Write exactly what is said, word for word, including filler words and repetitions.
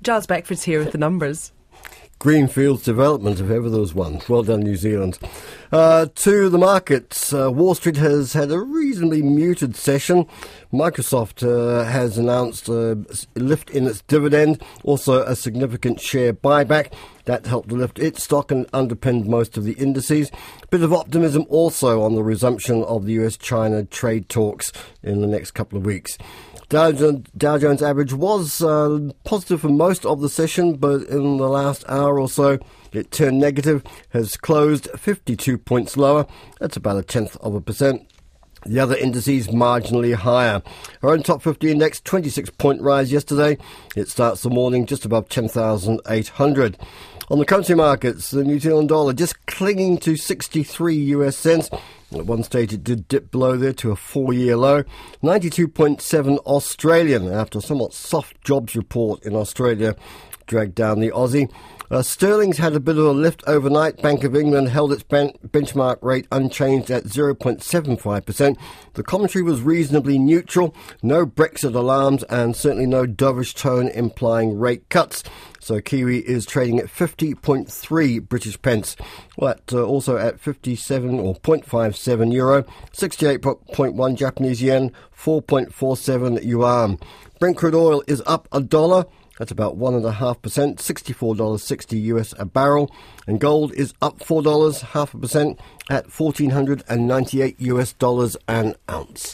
Giles Beckford's here with the numbers. Greenfields Development, if ever there was one. Well done, New Zealand. Uh, to the markets, uh, Wall Street has had a reasonably muted session. Microsoft uh, has announced a lift in its dividend, also a significant share buyback. That helped to lift its stock and underpinned most of the indices. A bit of optimism also on the resumption of the U S China trade talks in the next couple of weeks. Dow Jones, Dow Jones average was uh, positive for most of the session, but in the last hour or so, it turned negative, has closed fifty-two points lower. That's about a tenth of a percent. The other indices marginally higher. Our own top fifty index, twenty-six point rise yesterday. It starts the morning just above ten thousand eight hundred. On the currency markets, the New Zealand dollar just clinging to sixty-three U S cents. At one stage it did dip below there to a four-year low. ninety-two point seven Australian after a somewhat soft jobs report in Australia dragged down the Aussie. Uh, Sterling's had a bit of a lift overnight. Bank of England held its ben- benchmark rate unchanged at zero point seven five percent. The commentary was reasonably neutral. No Brexit alarms and certainly no dovish tone implying rate cuts. So Kiwi is trading at fifty point three British pence. Well, at, uh, also at fifty-seven or zero point five seven euro, sixty-eight point one Japanese yen, four point four seven yuan. Brent crude oil is up a dollar. That's about one and a half percent, sixty-four dollars sixty U S a barrel. And gold is up four dollars, half a percent, at fourteen hundred ninety-eight U S dollars an ounce.